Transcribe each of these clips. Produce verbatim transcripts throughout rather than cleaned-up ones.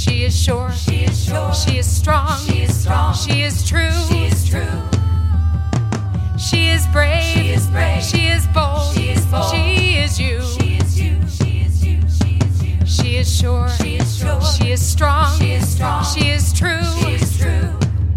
She is sure. She is sure. She is strong. She is strong. She is true. She is true. She is brave. She is brave. She is bold. She is bold. She is you. She is you. She is you. She is you. She is sure. She is sure. She is strong. She is strong. She is true. She is true.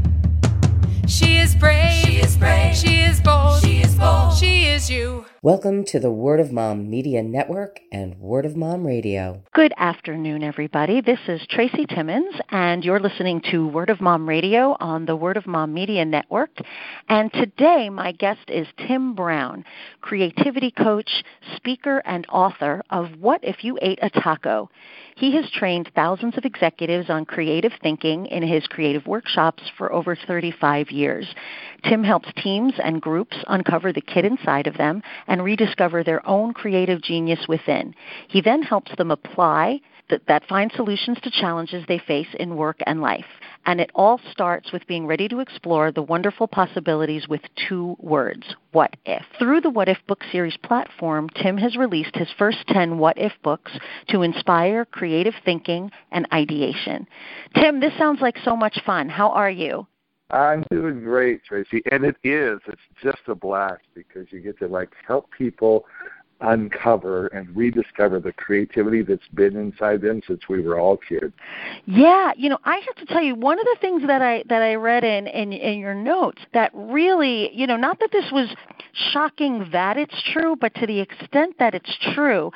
She is brave. She is brave. She is bold. She is bold. She is you. Welcome to the Word of Mom Media Network and Word of Mom Radio. Good afternoon, everybody. This is Tracy Timmons, and you're listening to Word of Mom Radio on the Word of Mom Media Network. And today, my guest is Tim Brown, creativity coach, speaker, and author of What If You Ate a Taco? He has trained thousands of executives on creative thinking in his creative workshops for over thirty-five years. Tim helps teams and groups uncover the kid inside of them and rediscover their own creative genius within. He then helps them apply that, that find solutions to challenges they face in work and life. And it all starts with being ready to explore the wonderful possibilities with two words, what if. Through the What If book series platform, Tim has released his first ten What If books to inspire creative thinking and ideation. Tim, this sounds like so much fun. How are you? I'm doing great, Tracy, and it is. It's just a blast because you get to like help people uncover and rediscover the creativity that's been inside them since we were all kids. Yeah, you know, I have to tell you, one of the things that I that I read in, in, in your notes that really, you know, not that this was shocking that it's true, but to the extent that it's true,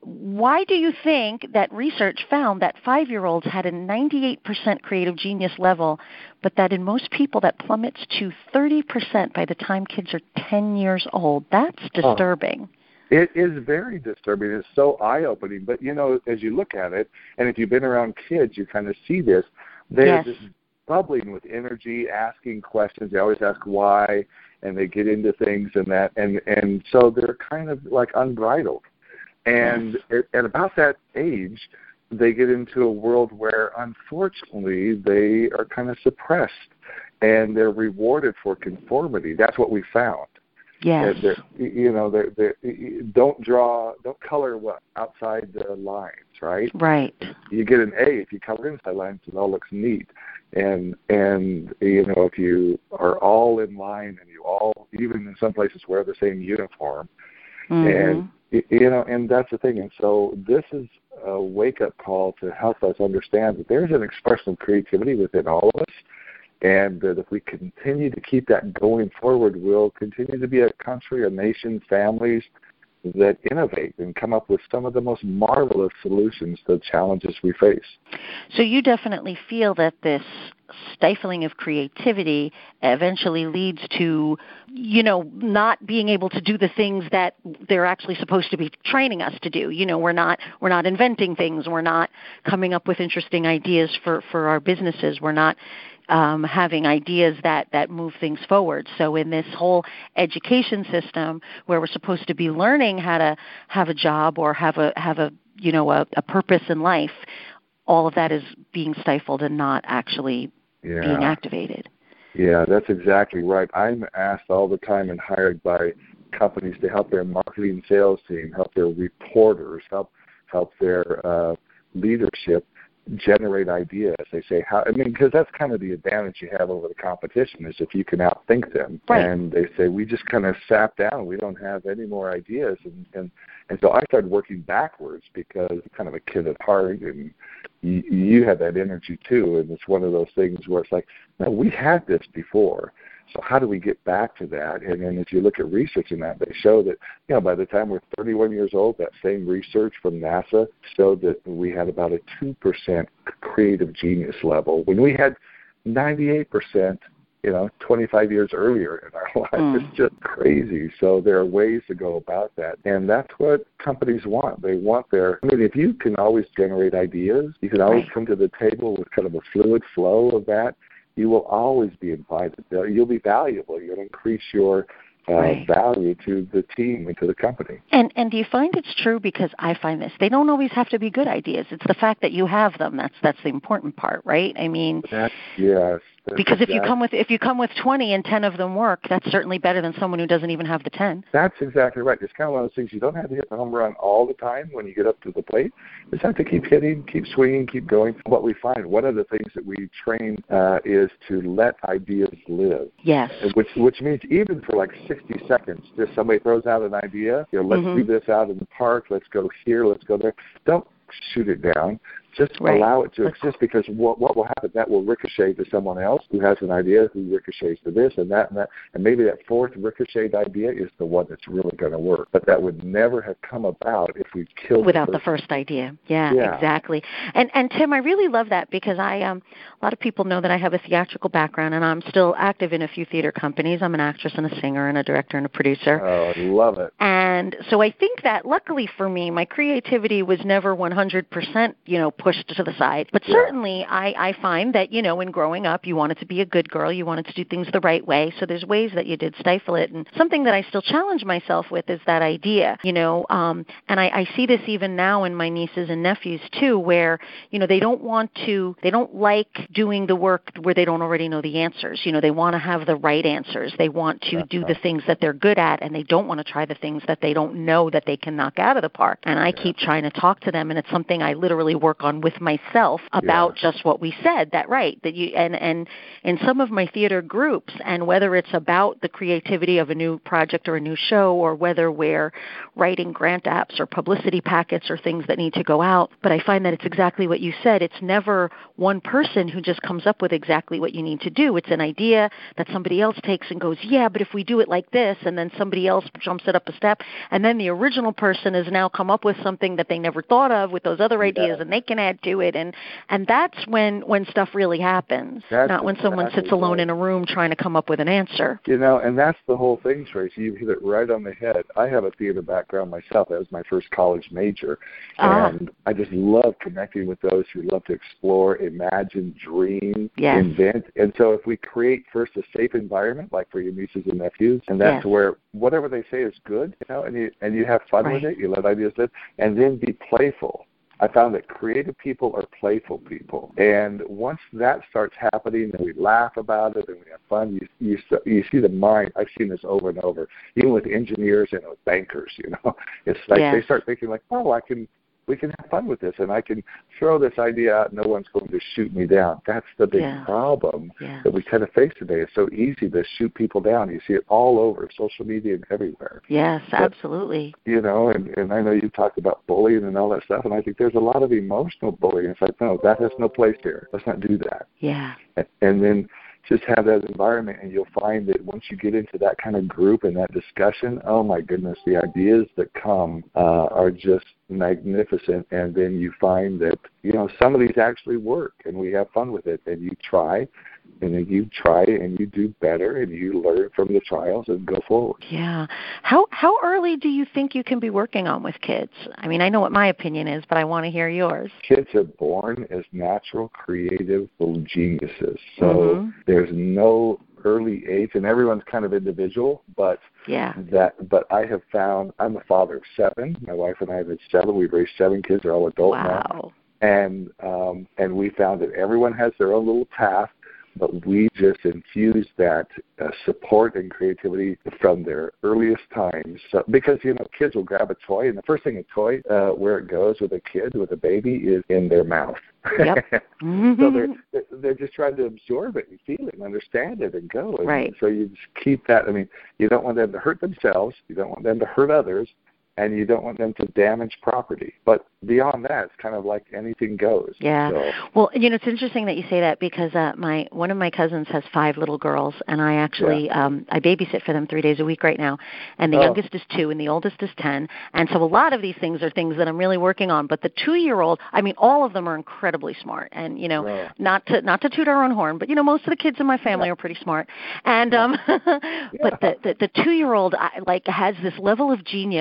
why do you think that research found that five-year-olds had a ninety-eight percent creative genius level, but that in most people that plummets to thirty percent by the time kids are ten years old? That's disturbing. Oh. It is very disturbing. It's so eye-opening. But, you know, as you look at it, and if you've been around kids, you kind of see this. They're yes. just bubbling with energy, asking questions. They always ask why, and they get into things and that. And, and so they're kind of like unbridled. And yes. at, at about that age, they get into a world where, unfortunately, they are kind of suppressed, and they're rewarded for conformity. That's what we found. Yes. They're, you know, they're, they're, don't draw, don't color what outside the lines, right? Right. You get an A if you color inside lines. It all looks neat, and and you know if you are all in line and you all, even in some places, wear the same uniform, mm-hmm. and you know, and that's the thing. And so this is a wake-up call to help us understand that there's an expression of creativity within all of us. And that if we continue to keep that going forward, we'll continue to be a country, a nation, families that innovate and come up with some of the most marvelous solutions to the challenges we face. So you definitely feel that this stifling of creativity eventually leads to, you know, not being able to do the things that they're actually supposed to be training us to do. You know, we're not we're not inventing things. We're not coming up with interesting ideas for, for our businesses. We're not Um, having ideas that, that move things forward. So in this whole education system where we're supposed to be learning how to have a job or have a have a you know a, a purpose in life, all of that is being stifled and not actually yeah. being activated. Yeah, that's exactly right. I'm asked all the time and hired by companies to help their marketing sales team, help their reporters, help help their uh, leadership generate ideas. They say, how, I mean, because that's kind of the advantage you have over the competition is if you can outthink them. Right. And they say, we just kind of sat down. We don't have any more ideas. And, and, and so I started working backwards because I'm kind of a kid at heart, and you, you have that energy too. And it's one of those things where it's like, no, we had this before. So how do we get back to that? And then if you look at research in that, they show that, you know, by the time we're thirty-one years old, that same research from NASA showed that we had about a two percent creative genius level when we had ninety-eight percent, you know, twenty-five years earlier in our life. Mm. It's just crazy. So there are ways to go about that. And that's what companies want. They want their, I mean, if you can always generate ideas, you can always right. come to the table with kind of a fluid flow of that, you will always be invited. You'll be valuable. You'll increase your uh, right. value to the team and to the company. And and do you find it's true? Because I find this. They don't always have to be good ideas. It's the fact that you have them. That's that's the important part, right? I mean, that's, yes. That's because exactly. if you come with if you come with twenty and ten of them work, that's certainly better than someone who doesn't even have the ten. That's exactly right. It's kind of one of those things you don't have to hit the home run all the time when you get up to the plate. You just have to keep hitting, keep swinging, keep going. What we find, one of the things that we train uh, is to let ideas live. Yes. Which which means even for like sixty seconds, just somebody throws out an idea, you know, let's mm-hmm. do this out in the park, let's go here, let's go there. Don't shoot it down. Just right. allow it to exist, because what what will happen, that will ricochet to someone else who has an idea, who ricochets to this and that and that. And maybe that fourth ricocheted idea is the one that's really going to work. But that would never have come about if we killed without the, the first idea. Yeah, yeah, exactly. And and Tim, I really love that, because I um a lot of people know that I have a theatrical background, and I'm still active in a few theater companies. I'm an actress and a singer and a director and a producer. Oh, I love it. And so I think that luckily for me, my creativity was never one hundred percent, you know, pushed to the side. But Yeah. certainly I, I find that, you know, in growing up, you wanted to be a good girl. You wanted to do things the right way. So there's ways that you did stifle it. And something that I still challenge myself with is that idea, you know, um, and I, I see this even now in my nieces and nephews too, where, you know, they don't want to, they don't like doing the work where they don't already know the answers. You know, they want to have the right answers. They want to That's do right. the things that they're good at, and they don't want to try the things that they don't know that they can knock out of the park. And I Yeah. keep trying to talk to them, and it's something I literally work on with myself about Yeah. just what we said, that right, that you, and, and in some of my theater groups, and whether it's about the creativity of a new project or a new show, or whether we're writing grant apps or publicity packets or things that need to go out, but I find that it's exactly what you said. It's never one person who just comes up with exactly what you need to do. It's an idea that somebody else takes and goes, yeah, but if we do it like this, and then somebody else jumps it up a step, and then the original person has now come up with something that they never thought of with those other ideas, Yeah. and they can add to it, and and that's when when stuff really happens, That's not when someone exactly sits alone right. in a room trying to come up with an answer. You know, and that's the whole thing, Tracy. You hit it right on the head. I have a theater background myself. That was my first college major. Ah. And I just love connecting with those who love to explore, imagine, dream, Yes. invent. And so if we create first a safe environment, like for your nieces and nephews, and that's Yes. where whatever they say is good, you know, and you, and you have fun Right. with it, you let ideas live, and then be playful. I found that creative people are playful people, and once that starts happening, and we laugh about it, and we have fun, you you you see the mind. I've seen this over and over, even with engineers and with bankers. You know, it's like Yeah. they start thinking like, oh, I can, we can have fun with this, and I can throw this idea out. No one's going to shoot me down. That's the big Yeah. problem Yeah. that we kind of face today. It's so easy to shoot people down. You see it all over social media and everywhere. Yes, But, absolutely. you know, and, and I know you talked about bullying and all that stuff, and I think there's a lot of emotional bullying. It's like, no, that has no place here. Let's not do that. Yeah. And, and then just have that environment, and you'll find that once you get into that kind of group and that discussion, oh my goodness, the ideas that come uh, are just magnificent. And then you find that, you know, some of these actually work, and we have fun with it, and you try, and then you try and you do better, and you learn from the trials and go forward. Yeah. How how early do you think you can be working on with kids? I mean, I know what my opinion is, but I want to hear yours. Kids are born as natural, creative little geniuses. So Mhm. there's no early age, and everyone's kind of individual, but Yeah. that but I have found, I'm a father of seven. My wife and I have had seven. We've raised seven kids. They're all adult now. Wow. And um, and we found that everyone has their own little path, but we just infuse that uh, support and creativity from their earliest times. So, because, you know, kids will grab a toy, and the first thing a toy, uh, where it goes with a kid, with a baby, is in their mouth. Yep. So they're they're just trying to absorb it and feel it and understand it and go. And Right. so you just keep that. I mean, you don't want them to hurt themselves. You don't want them to hurt others. And you don't want them to damage property. But beyond that, it's kind of like anything goes. Yeah. So, Well, you know, it's interesting that you say that, because uh, my one of my cousins has five little girls, and I actually Yeah. um, I babysit for them three days a week right now. And the Oh. youngest is two, and the oldest is ten. And so a lot of these things are things that I'm really working on. But the two-year-old, I mean, all of them are incredibly smart. And you know, Right. not to not to toot our own horn, but you know, most of the kids in my family Yeah. are pretty smart. And um, but the the, the two-year-old I, like has this level of genius that I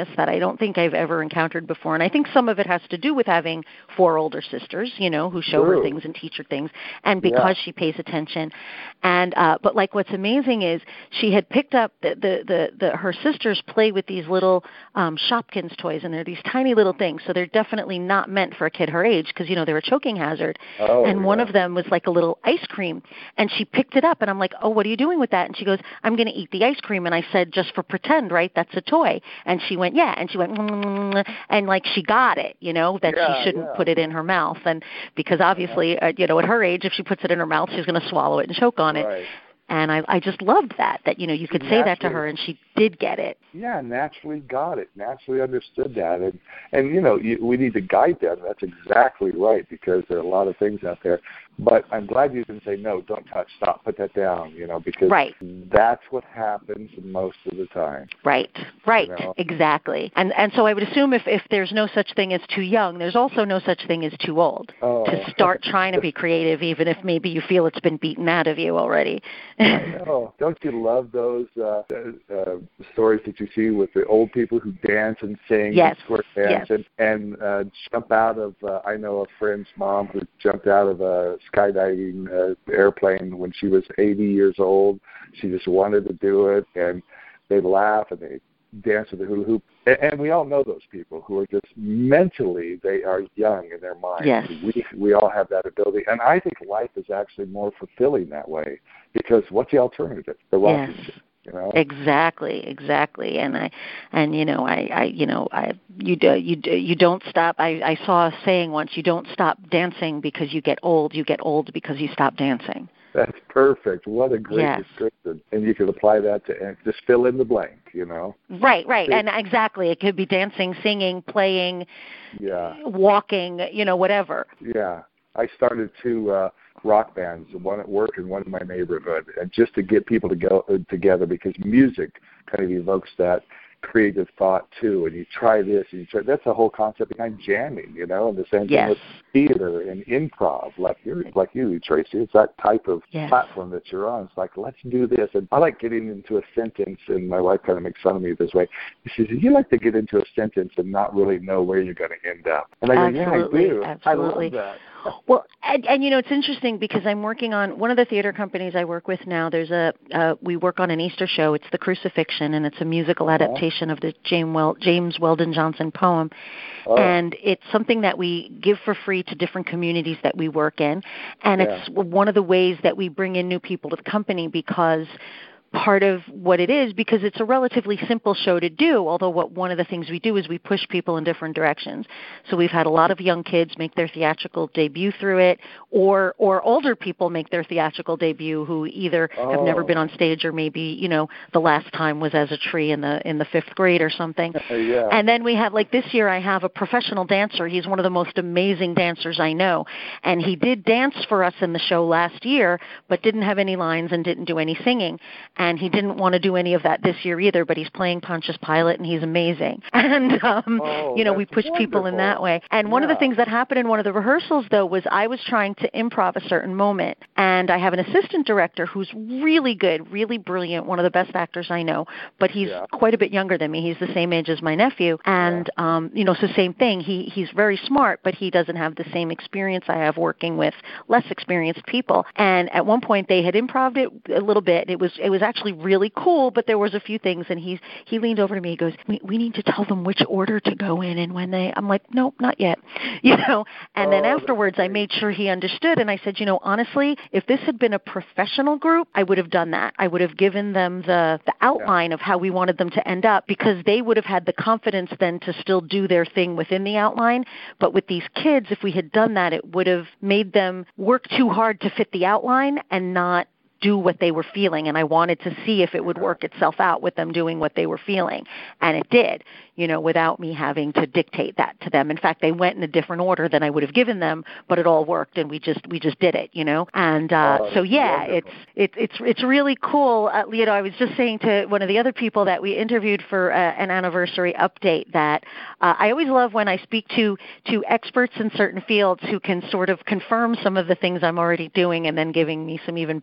don't think I've ever encountered before. And I think some of it has to do with having four older sisters, you know, who show True. her things and teach her things, and because Yeah. she pays attention. And uh, but like what's amazing is she had picked up the the, the, the her sisters play with these little um, Shopkins toys, and they're these tiny little things. So they're definitely not meant for a kid her age because, you know, they're a choking hazard. Oh, and one yeah. of them was like a little ice cream, and she picked it up, and I'm like, oh, what are you doing with that? And she goes, I'm going to eat the ice cream. And I said, just for pretend, right? That's a toy. And she went, yeah. And she went, mm, and like she got it, you know, that Yeah, she shouldn't yeah. put it in her mouth. And because obviously, uh, you know, at her age, if she puts it in her mouth, she's going to swallow it and choke on it. Right. And I, I just loved that, that, you know, you could say that to her and she did get it. Yeah, naturally got it, naturally understood that. And, and you know, you, we need to guide them. That's exactly right, because there are a lot of things out there. But I'm glad you didn't say, no, don't touch, stop, put that down, you know, because right. that's what happens most of the time. Right, right, You know? exactly. And and so I would assume if, if there's no such thing as too young, there's also no such thing as too old Oh. to start trying to be creative, even if maybe you feel it's been beaten out of you already. I know. Don't you love those uh, uh, stories that you see with the old people who dance and sing Yes. and squirt dance Yes. and, and uh, jump out of, uh, I know a friend's mom who jumped out of a skydiving uh, airplane when she was eighty years old. She just wanted to do it, and they laugh and they dance with the hula hoop. And, and we all know those people who are just mentally, they are young in their minds. Yes. We, we all have that ability. And I think life is actually more fulfilling that way, because what's the alternative? The rocking Yes. shit. You know? Exactly, exactly, and I, and you know, I, I, you know, I, you do, you do, you don't stop. I, I saw a saying once: you don't stop dancing because you get old. You get old because you stop dancing. That's perfect. What a great Yes. description. And you could apply that to and just fill in the blank. You know? Right, right, See? and exactly. It could be dancing, singing, playing, Yeah. walking, you know, whatever. Yeah. I started two uh, rock bands, one at work and one in my neighborhood, and just to get people to go uh, together, because music kind of evokes that creative thought too. And you try this, and you try. That's the whole concept behind jamming, you know. And the same Yes. thing with theater and improv, like you, like you, Tracy. It's that type of Yes. platform that you're on. It's like, let's do this. And I like getting into a sentence, and my wife kind of makes fun of me this way. She says, you like to get into a sentence and not really know where you're going to end up. And I go, Absolutely, yeah, I do. absolutely. I love that. Well, and, and you know, it's interesting because I'm working on one of the theater companies I work with now. There's a uh, we work on an Easter show. It's The Crucifixion, and it's a musical Uh-huh. adaptation of the James, well, James Weldon Johnson poem. Oh. And it's something that we give for free to different communities that we work in, and Yeah. it's one of the ways that we bring in new people to the company, because part of what it is, because it's a relatively simple show to do, although what one of the things we do is we push people in different directions. So we've had a lot of young kids make their theatrical debut through it, or or older people make their theatrical debut who either Oh. have never been on stage, or maybe, you know, the last time was as a tree in the in the fifth grade or something. Yeah. And then we have, like this year, I have a professional dancer. He's one of the most amazing dancers I know. And he did dance for us in the show last year, but didn't have any lines and didn't do any singing. And he didn't want to do any of that this year either, but he's playing Pontius Pilate, and he's amazing. And, um, Oh, you know, we that's push people in that wonderful. way. And one of the Yeah. things that happened in one of the rehearsals, though, was I was trying to improv a certain moment. And I have an assistant director who's really good, really brilliant, one of the best actors I know, but he's Yeah. quite a bit younger than me. He's the same age as my nephew. And, um, you know, so same thing. He He's very smart, but he doesn't have the same experience I have working with less experienced people. And at one point, they had improved it a little bit. It was it was actually really cool, but there was a few things. And he's he leaned over to me. He goes, we, we need to tell them which order to go in and when they. I'm like, nope, not yet. You know. And then Oh, that's afterwards, I made sure he understood. And I said, you know, honestly, if this had been a professional group, I would have done that. I would have given them the the outline of how we wanted them to end up, because they would have had the confidence then to still do their thing within the outline. But with these kids, if we had done that, it would have made them work too hard to fit the outline and not do what they were feeling. And I wanted to see if it would work itself out with them doing what they were feeling. And it did, you know, without me having to dictate that to them. In fact, they went in a different order than I would have given them, but it all worked, and we just we just did it, you know. And uh, Oh, so, yeah, wonderful. it's it's it's it's really cool. Uh, you know, I was just saying to one of the other people that we interviewed for uh, an anniversary update that uh, I always love when I speak to to experts in certain fields who can sort of confirm some of the things I'm already doing, and then giving me some even better ideas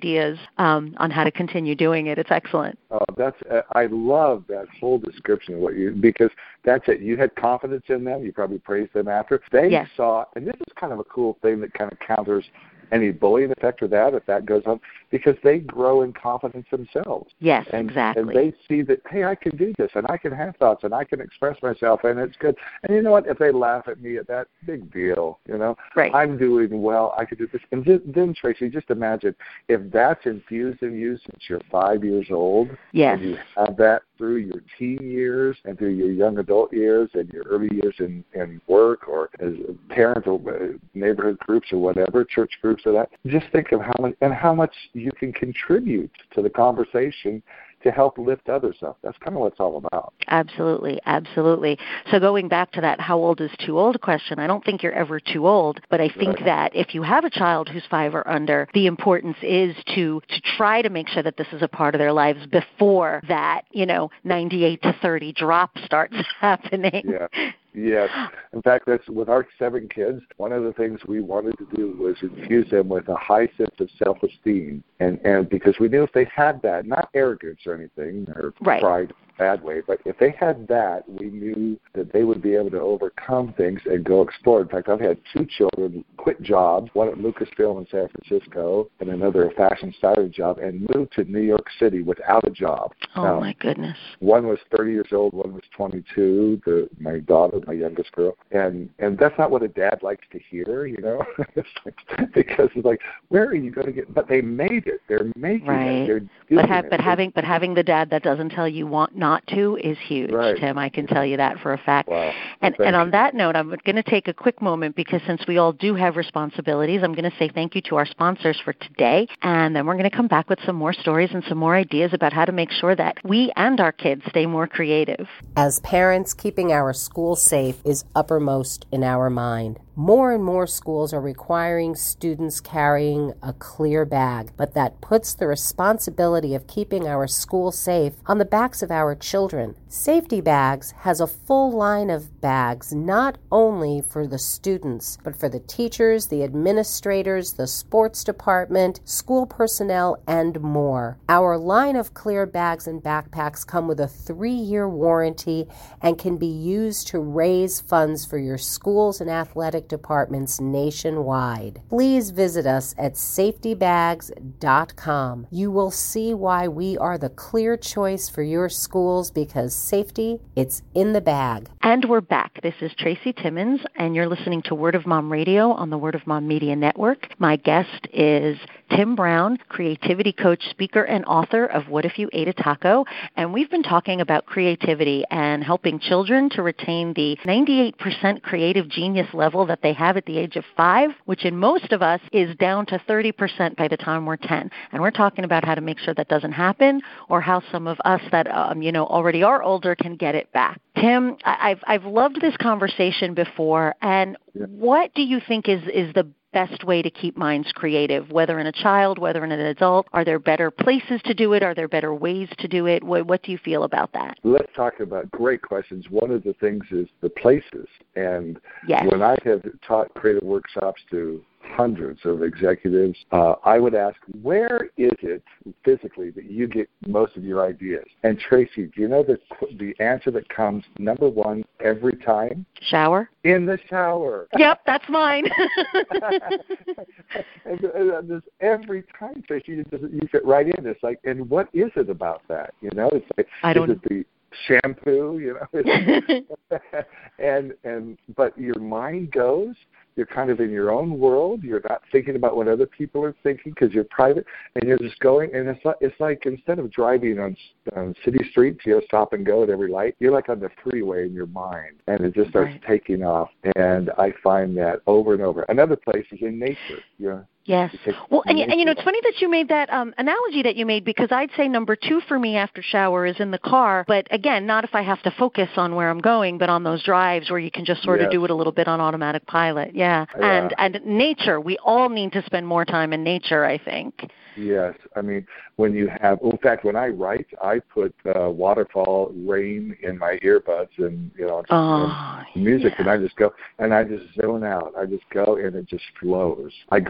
ideas um, on how to continue doing it. It's excellent. Oh, that's uh, I love that whole description of what you, because that's it. You had confidence in them. You probably praised them after. They yes. saw, and this is kind of a cool thing that kind of counters any bullying effect or that, if that goes on, because they grow in confidence themselves. Yes, and, exactly. And they see that, hey, I can do this, and I can have thoughts, and I can express myself, and it's good. And you know what? If they laugh at me at that, big deal, you know? Right. I'm doing well. I could do this. And then, then, Tracy, just imagine if that's infused in you since you're five years old, yes. and you have that through your teen years and through your young adult years and your early years in, in work or as a parent or neighborhood groups or whatever, church groups or that, just think of how much and how much you can contribute to the conversation to help lift others up. That's kind of what it's all about. Absolutely, absolutely. So going back to that how old is too old question, I don't think you're ever too old, but I think right. that if you have a child who's five or under, the importance is to to try to make sure that this is a part of their lives before that, you know, ninety-eight to thirty drop starts happening. Yeah. Yes. In fact, that's with our seven kids, one of the things we wanted to do was infuse them with a high sense of self-esteem. And, and because we knew if they had that, not arrogance or anything, or right. pride, bad way, but if they had that, we knew that they would be able to overcome things and go explore. In fact, I've had two children quit jobs, one at Lucasfilm in San Francisco and another a fashion styling job, and moved to New York City without a job. Oh, now, my goodness. One was thirty years old, one was twenty-two, the, my daughter, my youngest girl. And and that's not what a dad likes to hear, you know, because it's like, where are you going to get, but they made it. They're making right. it. They're but, doing ha- it. but having but having the dad that doesn't tell you want not to is huge, right. Tim. I can tell you that for a fact. Wow. And Thank and on you. that note, I'm going to take a quick moment because since we all do have responsibilities, I'm going to say thank you to our sponsors for today, and then we're going to come back with some more stories and some more ideas about how to make sure that we and our kids stay more creative. As parents, keeping our schools safe is uppermost in our mind. More and more schools are requiring students carrying a clear bag, but that puts the responsibility of keeping our school safe on the backs of our children. Safety Bags has a full line of bags not only for the students, but for the teachers, the administrators, the sports department, school personnel, and more. Our line of clear bags and backpacks come with a three-year warranty and can be used to raise funds for your schools and athletic departments nationwide. Please visit us at safety bags dot com. You will see why we are the clear choice for your schools, because safety, it's in the bag. And we're back. This is Tracy Timmons, and you're listening to Word of Mom Radio on the Word of Mom Media Network. My guest is Tim Brown, creativity coach, speaker, and author of What If You Ate a Taco? And we've been talking about creativity and helping children to retain the ninety-eight percent creative genius level that they have at the age of five, which in most of us is down to thirty percent by the time we're ten. And we're talking about how to make sure that doesn't happen, or how some of us that um, you know already are older can get it back. Tim, I've I've loved this conversation before, and yeah. what do you think is is the best way to keep minds creative, whether in a child, whether in an adult? Are there better places to do it? Are there better ways to do it? What, what do you feel about that? Let's talk about great questions. One of the things is the places. And yes. when I have taught creative workshops to hundreds of executives, uh, I would ask, where is it physically that you get most of your ideas? And Tracy, do you know the the answer that comes number one every time? Shower. In the shower. Yep, that's mine. and, and this every time, Tracy, you just you fit right in. It's like, and what is it about that? You know, it's like, I don't. Is it the shampoo? You know, and and but your mind goes. You're kind of in your own world. You're not thinking about what other people are thinking because you're private, and you're just going. And it's like, it's like instead of driving on, on city streets, you know, stop and go at every light, you're like on the freeway in your mind, and it just starts right. taking off. And I find that over and over. Another place is in nature. You know, Yes. Well, and, and you know, it's funny that you made that um, analogy that you made, because I'd say number two for me after shower is in the car. But again, not if I have to focus on where I'm going, but on those drives where you can just sort yes. of do it a little bit on automatic pilot. Yeah. yeah. And and nature. We all need to spend more time in nature, I think. Yes. I mean, when you have, in fact, when I write, I put uh, waterfall, rain in my earbuds and, you know, oh, and music, yeah. and I just go, and I just zone out. I just go, and it just flows. I grew up in the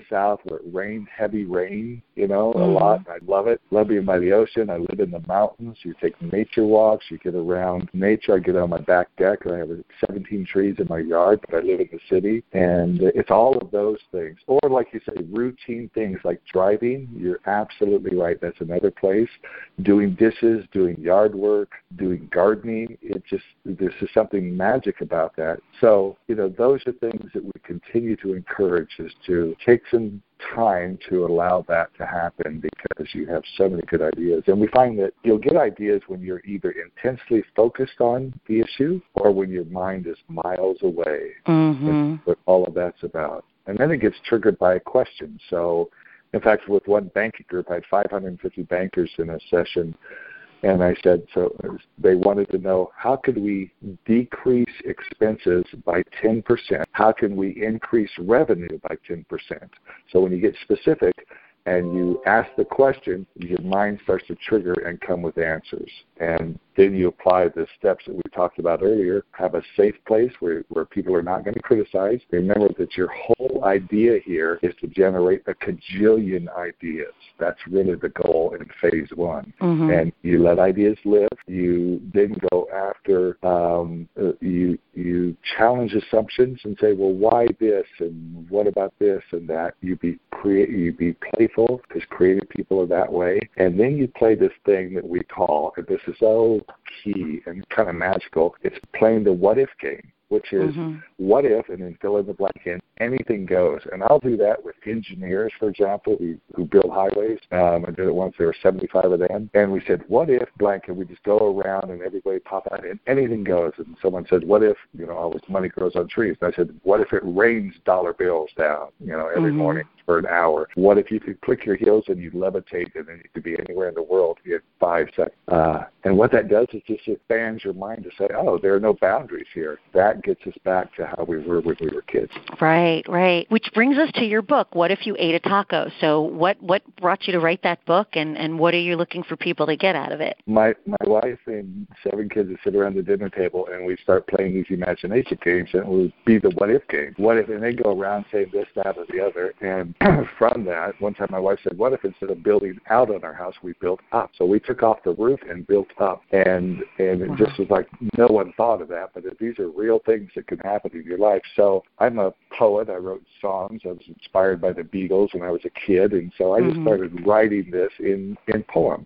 South where it rains heavy rain, you know, mm-hmm. a lot. I love it. Love being by the ocean. I live in the mountains. You take nature walks. You get around nature. I get on my back deck. I have seventeen trees in my yard, but I live in the city. And it's all of those things. Or like you say, routine things like driving. You're absolutely right. That's another place. Doing dishes, doing yard work, doing gardening. It just, there's just something magic about that. So, you know, those are things that we continue to encourage, is to take some time to allow that to happen, because you have so many good ideas. And we find that you'll get ideas when you're either intensely focused on the issue or when your mind is miles away. Mm-hmm. That's what all of that's about. And then it gets triggered by a question. So, in fact, with one banking group, I had five hundred fifty bankers in a session. And I said, so they wanted to know, how could we decrease expenses by ten percent? How can we increase revenue by ten percent? So when you get specific and you ask the question, your mind starts to trigger and come with answers. And then you apply the steps that we talked about earlier. Have a safe place where, where people are not going to criticize. Remember that your whole idea here is to generate a cajillion ideas. That's really the goal in phase one. Mm-hmm. And you let ideas live. You then go after, um, you you challenge assumptions and say, well, why this? And what about this and that? You be create, you be playful, because creative people are that way. And then you play this thing that we call, and this is so key and kind of magical, it's playing the what if game, which is mm-hmm. what if, and then fill in the blank in, anything goes. And I'll do that with engineers, for example, who, who build highways. Um, I did it once. There were seventy-five of them. And we said, what if blank, and we just go around and everybody pop out and anything goes. And someone said, what if, you know, all this money grows on trees? And I said, what if it rains dollar bills down, you know, every mm-hmm. morning for an hour? What if you could click your heels and you levitate and then you could be anywhere in the world in five seconds? Uh, and what that does is just expands your mind to say, oh, there are no boundaries here. That gets us back to how we were when we were kids. Right, right. Which brings us to your book, What If You Ate a Taco? So what, what brought you to write that book, and, and what are you looking for people to get out of it? My my wife and seven kids would sit around the dinner table, and we'd start playing these imagination games, and it would be the what if game. What if, and they'd go around saying this, that, or the other. And from that, one time my wife said, what if instead of building out on our house, we built up? So we took off the roof and built up. And and it just was like no one thought of that, but these are real things that can happen in your life. So I'm a poet. I wrote songs. I was inspired by the Beatles when I was a kid, and so I just mm-hmm. started writing this in, in poem.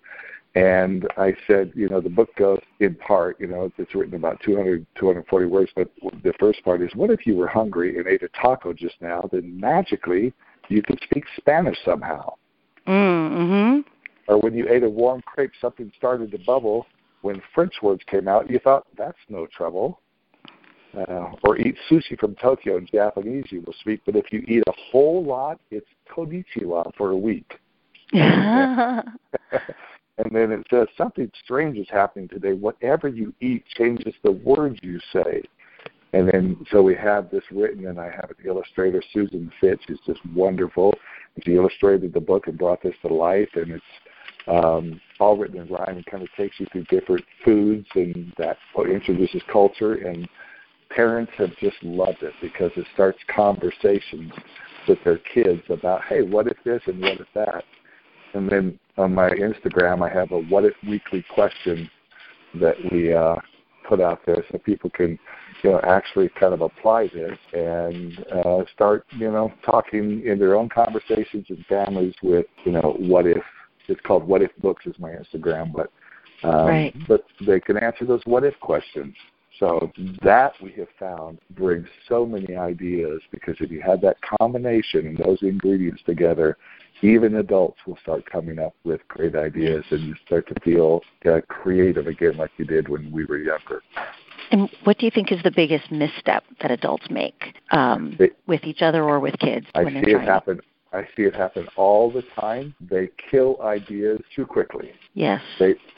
And I said, you know, the book goes in part, you know, it's written about two hundred, two hundred forty words, but the first part is, what if you were hungry and ate a taco just now, then magically you could speak Spanish somehow. Mm-hmm. Or when you ate a warm crepe, something started to bubble. When French words came out, you thought, that's no trouble. Uh, or eat sushi from Tokyo in Japanese, you will speak. But if you eat a whole lot, it's konnichiwa for a week. And then it says, something strange is happening today. Whatever you eat changes the words you say. And then, so we have this written, and I have an illustrator, Susan Fitch, who's just wonderful. She illustrated the book and brought this to life, and it's um, all written in rhyme and kind of takes you through different foods, and that introduces culture. And parents have just loved it because it starts conversations with their kids about, hey, what if this and what if that? And then on my Instagram, I have a what if weekly question that we uh, put out there so people can, you know, actually kind of apply this and uh, start, you know, talking in their own conversations and families with, you know, what if. It's called What If Books is my Instagram, but um, right. but they can answer those what if questions. So that we have found brings so many ideas, because if you have that combination and those ingredients together, even adults will start coming up with great ideas, and you start to feel uh, creative again like you did when we were younger. And what do you think is the biggest misstep that adults make um, they, with each other or with kids? I when see it happen. I see it happen all the time. They kill ideas too quickly. Yes. They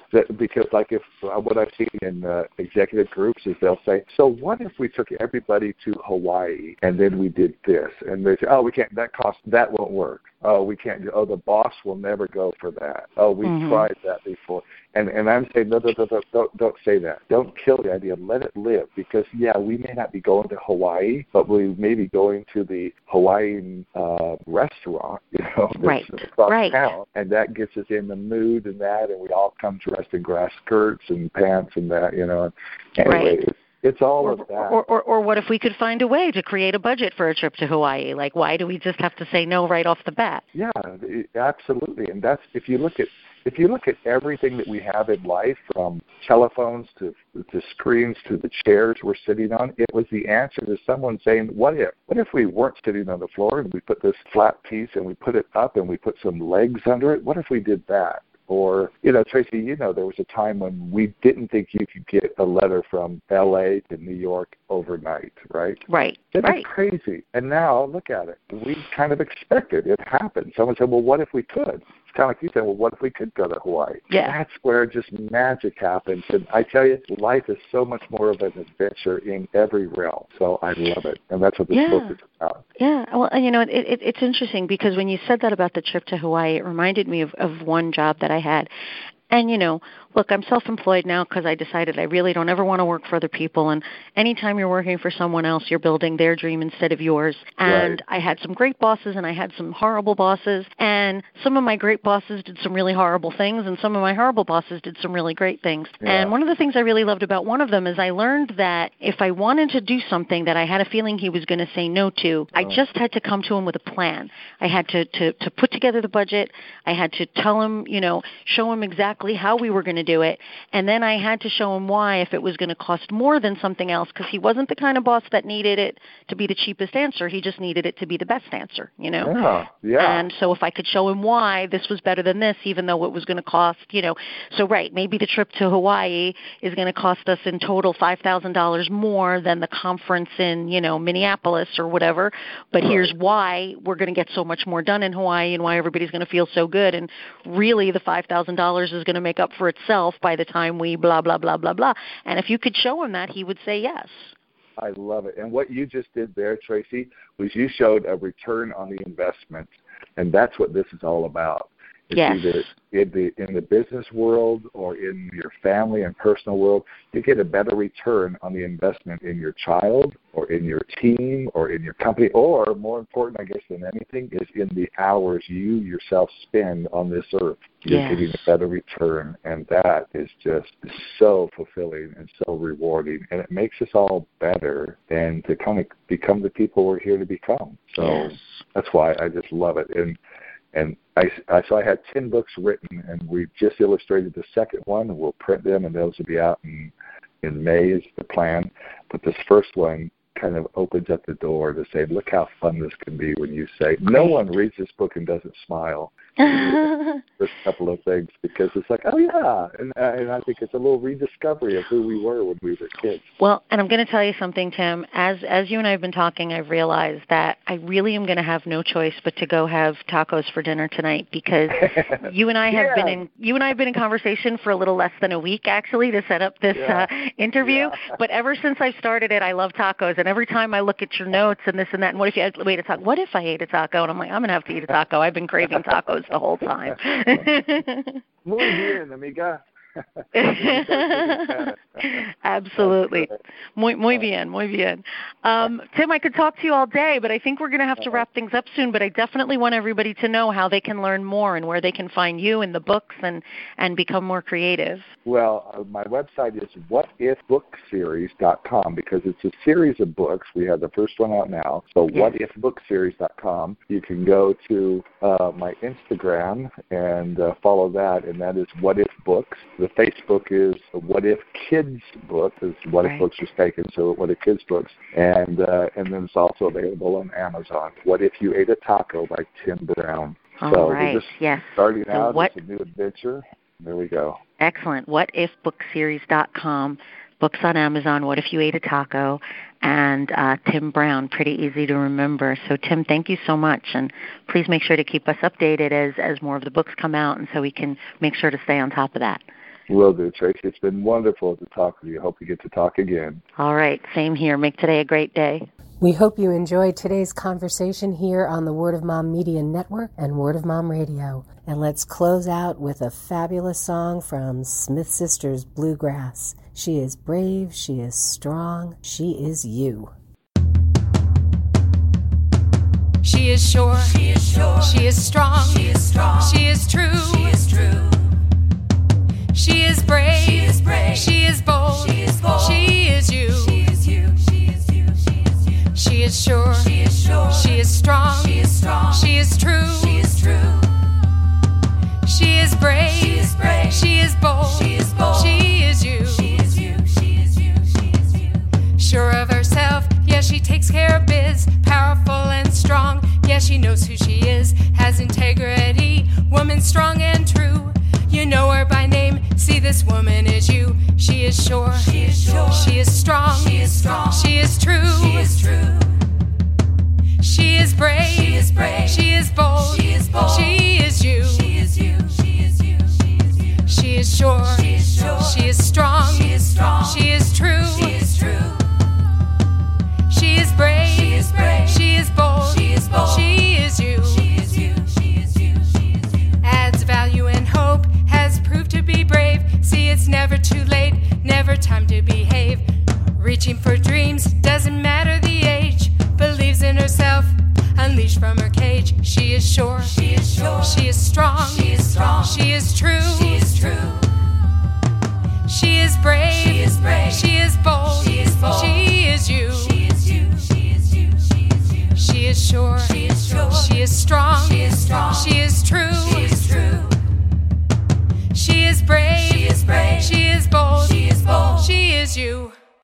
That, because like if uh, what I've seen in uh, executive groups is they'll say, so what if we took everybody to Hawaii and then we did this? And they say, oh, we can't, that cost, that won't work. Oh, we can't do, oh, the boss will never go for that. Oh, we mm-hmm. tried that before. And and I'm saying, no, no, no, no, don't, don't say that. Don't kill the idea. Let it live. Because, yeah, we may not be going to Hawaii, but we may be going to the Hawaiian uh, restaurant, you know, right. across right. town. And that gets us in the mood and that, and we all come dressed in grass skirts and pants and that, you know. Anyway, right. it's, it's all or, of that. Or, or, or what if we could find a way to create a budget for a trip to Hawaii? Like, why do we just have to say no right off the bat? Yeah, absolutely. And that's, if you look at, If you look at everything that we have in life, from telephones to to screens to the chairs we're sitting on, it was the answer to someone saying, what if? What if we weren't sitting on the floor and we put this flat piece and we put it up and we put some legs under it? What if we did that? Or, you know, Tracy, you know, there was a time when we didn't think you could get a letter from L A to New York overnight, right? Right, It right. was crazy. And now, look at it. We kind of expected it happened. Someone said, well, what if we could? It's kind of like you said, well, what if we could go to Hawaii? Yeah. That's where just magic happens. And I tell you, life is so much more of an adventure in every realm. So I love it. And that's what this yeah. book is about. Yeah. Well, you know, it, it, it's interesting because when you said that about the trip to Hawaii, it reminded me of, of one job that I had. And, you know, look, I'm self-employed now because I decided I really don't ever want to work for other people. And anytime you're working for someone else, you're building their dream instead of yours. And right. I had some great bosses and I had some horrible bosses. And some of my great bosses did some really horrible things, and some of my horrible bosses did some really great things. Yeah. And one of the things I really loved about one of them is I learned that if I wanted to do something that I had a feeling he was going to say no to, oh. I just had to come to him with a plan. I had to, to, to put together the budget. I had to tell him, you know, show him exactly how we were going to do it, and then I had to show him why if it was going to cost more than something else, because he wasn't the kind of boss that needed it to be the cheapest answer. He just needed it to be the best answer, you know? Yeah, yeah. And so if I could show him why this was better than this, even though it was going to cost, you know, so right, maybe the trip to Hawaii is going to cost us in total five thousand dollars more than the conference in, you know, Minneapolis or whatever, but right. here's why we're going to get so much more done in Hawaii and why everybody's going to feel so good, and really the five thousand dollars is going to make up for itself by the time we blah, blah, blah, blah, blah. And if you could show him that, he would say yes. I love it. And what you just did there, Tracy, was you showed a return on the investment. And that's what this is all about. It's yes. either in the, in the business world or in your family and personal world, you get a better return on the investment in your child or in your team or in your company, or more important, I guess, than anything, is in the hours you yourself spend on this earth. You're yes. getting a better return, and that is just so fulfilling and so rewarding, and it makes us all better and to kind of become the people we're here to become. So yes. that's why I just love it. And And I, I, so I had ten books written, and we just illustrated the second one, and we'll print them, and those will be out in, in May is the plan. But this first one kind of opens up the door to say, look how fun this can be when you say, no one reads this book and doesn't smile. There's a couple of things, because it's like, oh, yeah. And, and I think it's a little rediscovery of who we were when we were kids. Well, and I'm going to tell you something, Tim. As as you and I have been talking, I've realized that I really am going to have no choice but to go have tacos for dinner tonight, because you and I have yeah. been in you and I have been in conversation for a little less than a week, actually, to set up this yeah. uh, interview. Yeah. But ever since I've started it, I love tacos. And every time I look at your notes and this and that, and what if you ate a taco? What if I ate a taco? And I'm like, I'm going to have to eat a taco. I've been craving tacos the whole time. Muy bien, amiga. Absolutely. Muy, muy bien, muy bien. Um, Tim, I could talk to you all day, but I think we're going to have to wrap things up soon. But I definitely want everybody to know how they can learn more and where they can find you in the books and, and become more creative. Well, uh, my website is what if book series dot com, because it's a series of books. We have the first one out now. So yes. what if book series dot com. You can go to uh, my Instagram and uh, follow that, and that is WhatIfBooks. The Facebook is What If Kids Book, is What If right. Books was taken, so What If Kids Books. And uh, and then it's also available on Amazon. What If You Ate a Taco by Tim Brown. All so right. we're just yes. starting so out. What, it's a new adventure. There we go. Excellent. what if book series dot com. Books on Amazon, What If You Ate a Taco, and uh, Tim Brown, pretty easy to remember. So, Tim, thank you so much, and please make sure to keep us updated as, as more of the books come out, and so we can make sure to stay on top of that. Will do, Tracy. It's been wonderful to talk with you. I hope we get to talk again. All right. Same here. Make today a great day. We hope you enjoyed today's conversation here on the Word of Mom Media Network and Word of Mom Radio. And let's close out with a fabulous song from Smith Sisters Bluegrass. She is brave, she is strong, she is you. She is sure, she is sure, she is strong, she is strong, she is true, she is true. She is brave, she is brave, she is bold, she is bold, she is you, she is you, she is you, she is you. She is sure, she is sure, she is strong, she is strong, she is true, she is true. She is brave, she is brave, she is bold, she is bold, she is you, she is you, she is you, she is you. Sure of herself, yeah, she takes care of biz, powerful and strong, yeah, she knows who she is, has integrity, woman strong and true. You know her by name, see this woman is you. She is sure, she is sure, she is strong, she is strong, she is true, she is true. She is brave, she is brave, she is bold, she is bold, she is you, she is you, she is you, she is you. She is sure, she is sure, she is strong, she is strong, she is true, she is true. She is brave, she is brave, she is bold, she is bold, she is you, she is you, she is you, she is you. Adds value and hope, has proved to be brave. See, it's never too late, never time to behave. Reaching for dreams, doesn't matter the age. Believes in herself, unleashed from her cage. She is sure, she is sure, she is strong, she is strong, she is true.